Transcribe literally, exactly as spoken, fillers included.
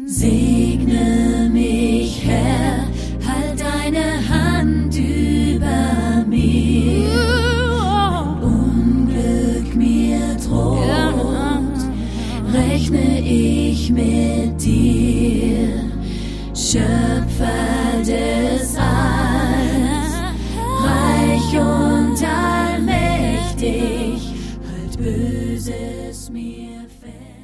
Segne mich, Herr, halt deine Hand über mir. Wenn Unglück mir droht, rechne ich mit dir. Schöpfer des Alls, reich und allmächtig, halt Böses mir fern.